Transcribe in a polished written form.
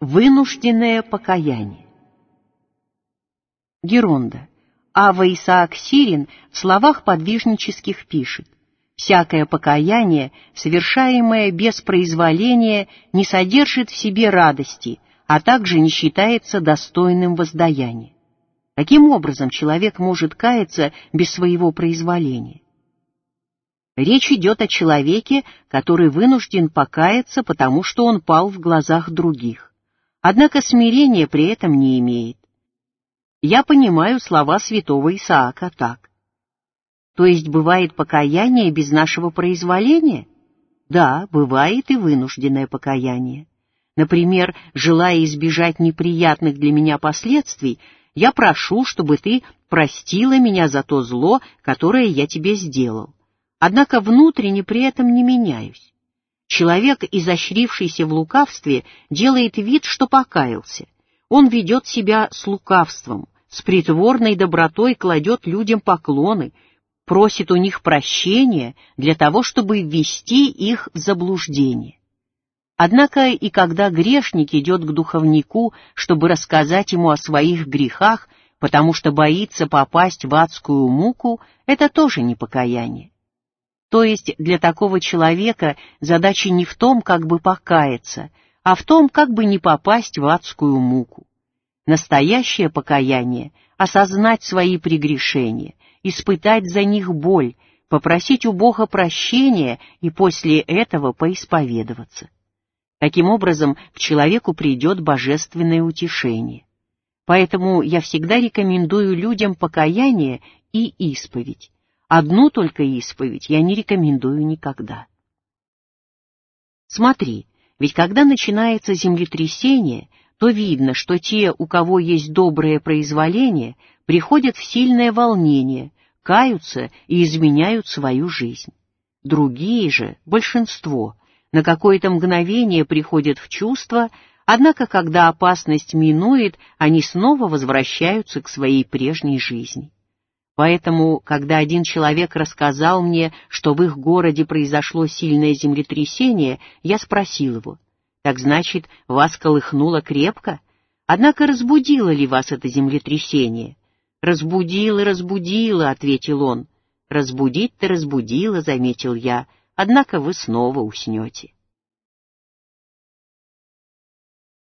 Вынужденное покаяние. Геронда. Ава Исаак Сирин в словах подвижнических пишет: «Всякое покаяние, совершаемое без произволения, не содержит в себе радости, а также не считается достойным воздаяния». Каким образом человек может каяться без своего произволения? Речь идет о человеке, который вынужден покаяться, потому что он пал в глазах других. Однако смирения при этом не имеет. Я понимаю слова святого Исаака так. То есть бывает покаяние без нашего произволения? Да, бывает и вынужденное покаяние. Например, желая избежать неприятных для меня последствий, я прошу, чтобы ты простила меня за то зло, которое я тебе сделал. Однако внутренне при этом не меняюсь. Человек, изощрившийся в лукавстве, делает вид, что покаялся. Он ведет себя с лукавством, с притворной добротой кладет людям поклоны, просит у них прощения для того, чтобы ввести их в заблуждение. Однако и когда грешник идет к духовнику, чтобы рассказать ему о своих грехах, потому что боится попасть в адскую муку, это тоже не покаяние. То есть для такого человека задача не в том, как бы покаяться, а в том, как бы не попасть в адскую муку. Настоящее покаяние — осознать свои прегрешения, испытать за них боль, попросить у Бога прощения и после этого поисповедоваться. Таким образом, к человеку придет божественное утешение. Поэтому я всегда рекомендую людям покаяние и исповедь. Одну только исповедь я не рекомендую никогда. Смотри, ведь когда начинается землетрясение, то видно, что те, у кого есть доброе произволение, приходят в сильное волнение, каются и изменяют свою жизнь. Другие же, большинство, на какое-то мгновение приходят в чувство, однако, когда опасность минует, они снова возвращаются к своей прежней жизни. Поэтому, когда один человек рассказал мне, что в их городе произошло сильное землетрясение, я спросил его: «Так значит, вас колыхнуло крепко? Однако разбудило ли вас это землетрясение?» «Разбудило, разбудило», — ответил он. «Разбудить-то разбудило», — заметил я, — «однако вы снова уснете».